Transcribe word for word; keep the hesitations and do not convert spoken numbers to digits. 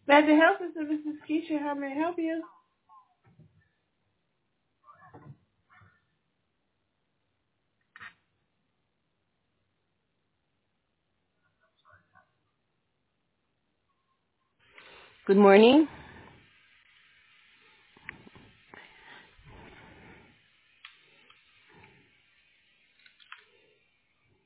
Magic Health System, this is Keisha. How may I help you? Good morning.